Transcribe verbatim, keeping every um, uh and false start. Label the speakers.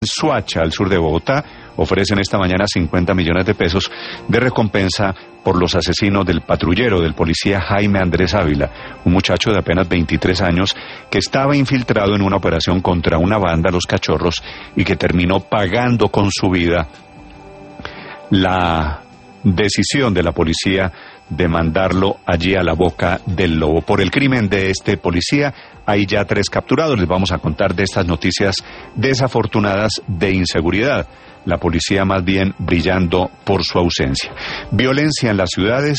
Speaker 1: Suacha, al sur de Bogotá, ofrecen esta mañana cincuenta millones de pesos de recompensa por los asesinos del patrullero del policía Jaime Andrés Ávila, un muchacho de apenas veintitrés años que estaba infiltrado en una operación contra una banda, Los Cachorros, y que terminó pagando con su vida la decisión de la policía de mandarlo allí a la boca del lobo. Por el crimen de este policía hay ya tres capturados. Les vamos a contar de estas noticias desafortunadas de inseguridad. La policía más bien brillando por su ausencia. Violencia en las ciudades.